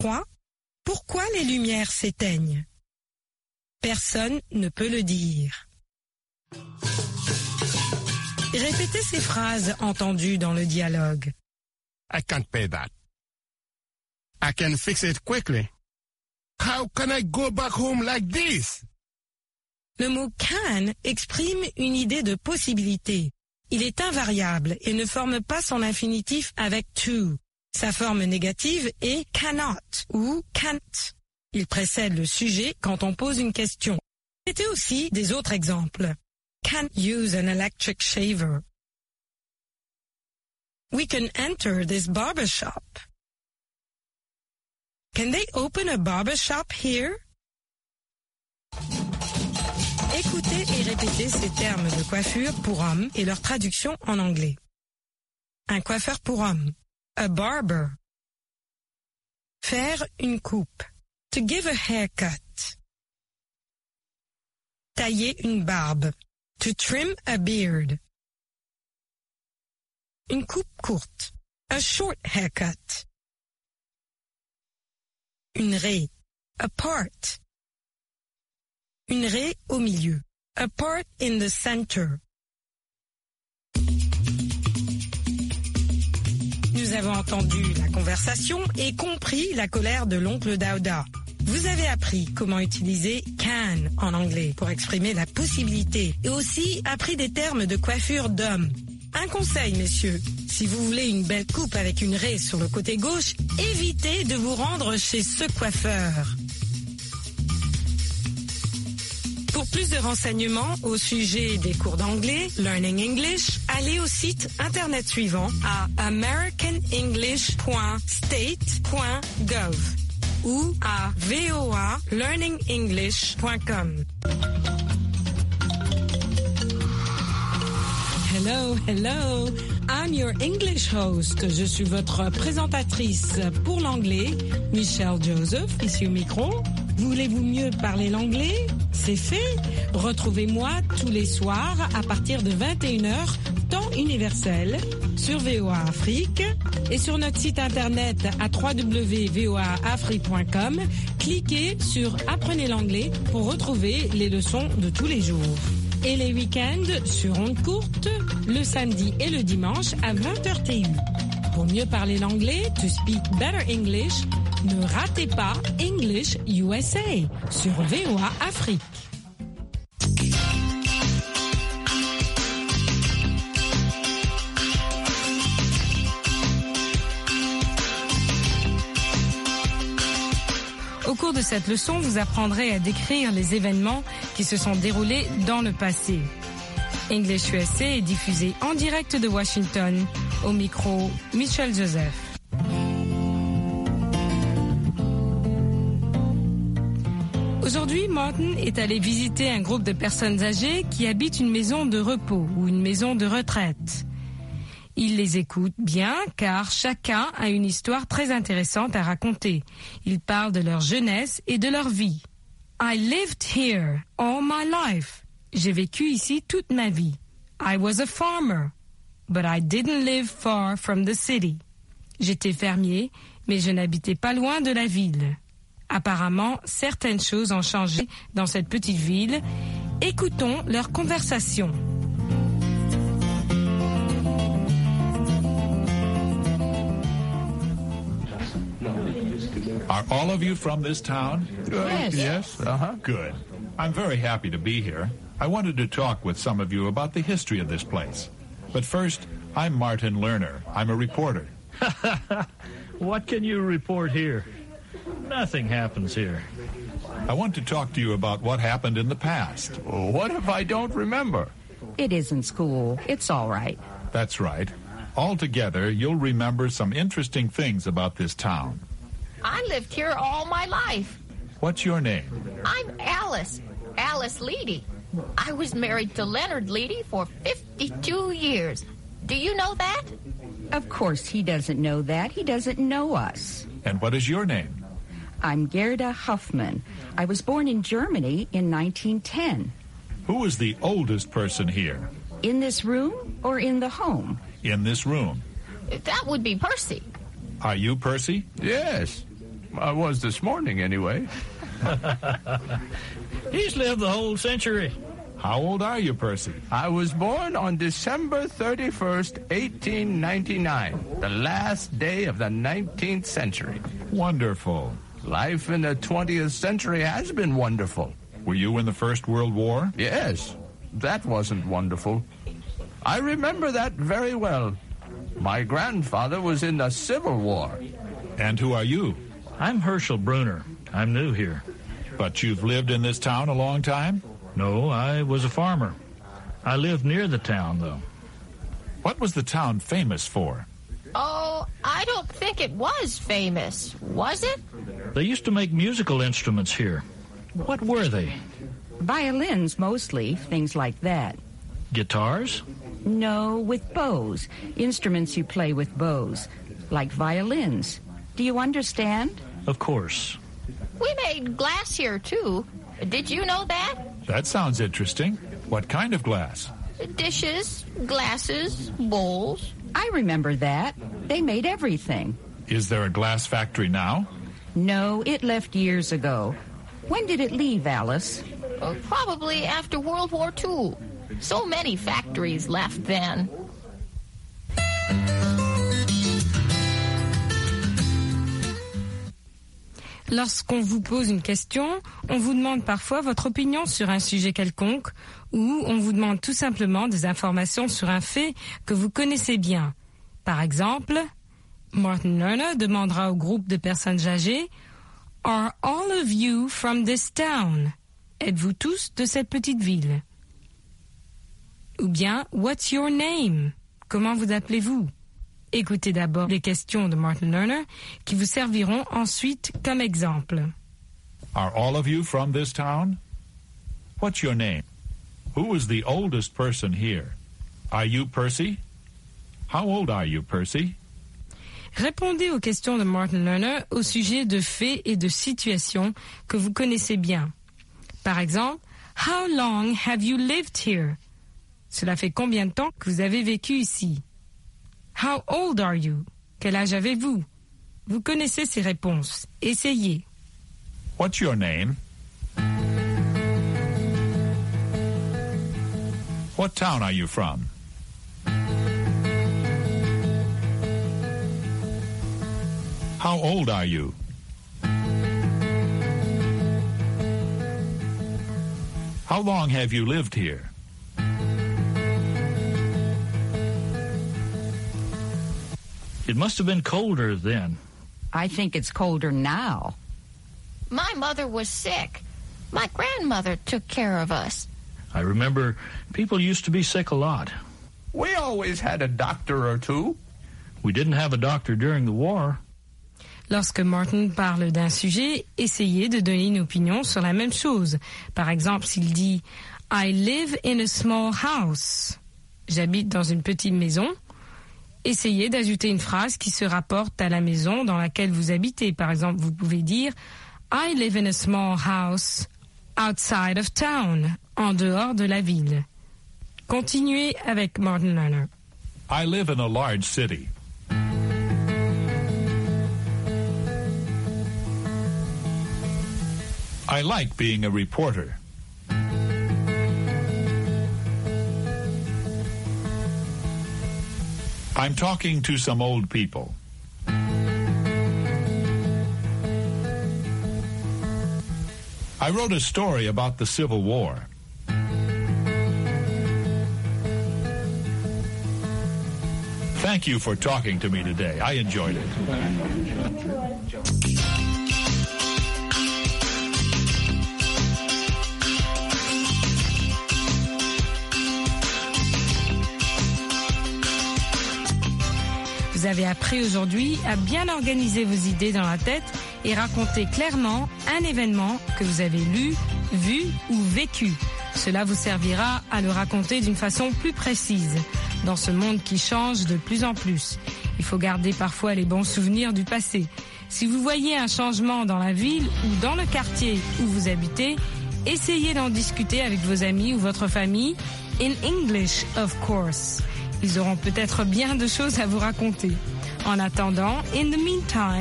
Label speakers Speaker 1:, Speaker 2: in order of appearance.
Speaker 1: 3. Pourquoi les lumières s'éteignent? Personne ne peut le dire. Répétez ces phrases entendues dans le dialogue.
Speaker 2: I can't pay that. I can fix it quickly. How can I go back home like this?
Speaker 1: Le mot can exprime une idée de possibilité. Il est invariable et ne forme pas son infinitif avec to. Sa forme négative est cannot ou can't. Il précède le sujet quand on pose une question. C'était aussi des autres exemples. Can't use an electric shaver. We can enter this barber shop. Can they open a barber shop here? Écoutez et répétez ces termes de coiffure pour hommes et leur traduction en anglais. Un coiffeur pour homme. A barber. Faire une coupe. To give a haircut. Tailler une barbe. To trim a beard. Une coupe courte. A short haircut. Une raie. A part. Une raie au milieu. A part in the center. Nous avons entendu la conversation et compris la colère de l'oncle Dauda. Vous avez appris comment utiliser can en anglais pour exprimer la possibilité et aussi appris des termes de coiffure d'homme. Un conseil, messieurs, si vous voulez une belle coupe avec une raie sur le côté gauche, évitez de vous rendre chez ce coiffeur. Pour plus de renseignements au sujet des cours d'anglais, Learning English, allez au site internet suivant à americanenglish.state.gov ou à voalearningenglish.com. Hello, hello, I'm your English host. Je suis votre présentatrice pour l'anglais, Michelle Joseph, ici au micro. Voulez-vous mieux parler l'anglais? C'est fait. Retrouvez-moi tous les soirs à partir de 21h, temps universel, sur VOA Afrique et sur notre site internet à www.voaafrique.com. Cliquez sur Apprenez l'anglais pour retrouver les leçons de tous les jours. Et les week-ends sur ondes courtes, le samedi et le dimanche à 20h TU. Pour mieux parler l'anglais, to speak better English, ne ratez pas English USA sur VOA Afrique. Au cours de cette leçon, vous apprendrez à décrire les événements qui se sont déroulés dans le passé. English USA est diffusé en direct de Washington. Au micro, Michelle Joseph. Aujourd'hui, Martin est allé visiter un groupe de personnes âgées qui habitent une maison de repos ou une maison de retraite. Il les écoute bien car chacun a une histoire très intéressante à raconter. Ils parlent de leur jeunesse et de leur vie. I lived here all my life. J'ai vécu ici toute ma vie. I was a farmer, but I didn't live far from the city. J'étais fermier, mais je n'habitais pas loin de la ville. Apparemment, certaines choses ont changé dans cette petite ville. Écoutons leur conversation.
Speaker 3: Are all of you from this town?
Speaker 4: Yes.
Speaker 3: Yes? Good. I'm very happy to be here. I wanted to talk with some of you about the history of this place. But first, I'm Martin Lerner. I'm a reporter.
Speaker 4: What can you report here? Nothing happens here.
Speaker 3: I want to talk to you about what happened in the past.
Speaker 2: What if I don't remember?
Speaker 5: It isn't school. It's all right.
Speaker 3: That's right. Altogether, you'll remember some interesting things about this town.
Speaker 6: I lived here all my life.
Speaker 3: What's your name?
Speaker 6: I'm Alice Leedy. I was married to Leonard Leedy for 52 years. Do you know that?
Speaker 5: Of course he doesn't know that. He doesn't know us.
Speaker 3: And what is your name?
Speaker 5: I'm Gerda Huffman. I was born in Germany in 1910.
Speaker 3: Who is the oldest person here?
Speaker 5: In this room or in the home?
Speaker 3: In this room.
Speaker 6: That would be Percy.
Speaker 3: Are you Percy?
Speaker 2: Yes.
Speaker 7: I was this morning, anyway.
Speaker 4: He's lived the whole century.
Speaker 3: How old are you, Percy?
Speaker 7: I was born on December 31st, 1899, the last day of the 19th century.
Speaker 3: Wonderful.
Speaker 7: Life in the 20th century has been wonderful.
Speaker 3: Were you in the First World War?
Speaker 7: Yes, that wasn't wonderful. I remember that very well. My grandfather was in the Civil War.
Speaker 3: And who are you?
Speaker 4: I'm Herschel Bruner. I'm new here.
Speaker 3: But you've lived in this town a long time?
Speaker 4: No, I was a farmer. I lived near the town, though.
Speaker 3: What was the town famous for?
Speaker 6: Oh, I don't think it was famous, was it?
Speaker 4: They used to make musical instruments here. What were they?
Speaker 5: Violins, mostly, things like that.
Speaker 4: Guitars?
Speaker 5: No, with bows. Instruments you play with bows, like violins. Do you understand?
Speaker 4: Of course.
Speaker 6: We made glass here, too. Did you know that?
Speaker 3: That sounds interesting. What kind of glass?
Speaker 6: Dishes, glasses, bowls.
Speaker 5: I remember that. They made everything.
Speaker 3: Is there a glass factory now?
Speaker 5: No, it left years ago. When did it leave, Alice?
Speaker 6: Probably after World War II. So many factories left then.
Speaker 1: Lorsqu'on vous pose une question, on vous demande parfois votre opinion sur un sujet quelconque ou on vous demande tout simplement des informations sur un fait que vous connaissez bien. Par exemple, Martin Lerner demandera au groupe de personnes âgées « Are all of you from this town? » Êtes-vous tous de cette petite ville? Ou bien « What's your name? » Comment vous appelez-vous? Écoutez d'abord les questions de Martin Lerner qui vous serviront ensuite comme exemple.
Speaker 3: Are all of you from this town? What's your name? Who is the oldest person here? Are you Percy? How old are you, Percy?
Speaker 1: Répondez aux questions de Martin Lerner au sujet de faits et de situations que vous connaissez bien. Par exemple, How long have you lived here? Cela fait combien de temps que vous avez vécu ici? How old are you? Quel âge avez-vous? Vous connaissez ces réponses. Essayez.
Speaker 3: What's your name? What town are you from? How old are you? How long have you lived here?
Speaker 4: It must have been colder then.
Speaker 5: I think it's colder now.
Speaker 6: My mother was sick. My grandmother took care of us.
Speaker 4: I remember people used to be sick a lot.
Speaker 7: We always had a doctor or two.
Speaker 4: We didn't have a doctor during the war.
Speaker 1: Lorsque Martin parle d'un sujet, essayez de donner une opinion sur la même chose. Par exemple, s'il dit « I live in a small house ». J'habite dans une petite maison. Essayez d'ajouter une phrase qui se rapporte à la maison dans laquelle vous habitez. Par exemple, vous pouvez dire « I live in a small house outside of town », en dehors de la ville. Continuez avec Martin Lerner.
Speaker 3: I live in a large city. I like being a reporter. I'm talking to some old people. I wrote a story about the Civil War. Thank you for talking to me today. I enjoyed it.
Speaker 1: Vous avez appris aujourd'hui à bien organiser vos idées dans la tête et raconter clairement un événement que vous avez lu, vu ou vécu. Cela vous servira à le raconter d'une façon plus précise. Dans ce monde qui change de plus en plus, il faut garder parfois les bons souvenirs du passé. Si vous voyez un changement dans la ville ou dans le quartier où vous habitez, essayez d'en discuter avec vos amis ou votre famille, in English of course. Ils auront peut-être bien de choses à vous raconter. En attendant, in the meantime,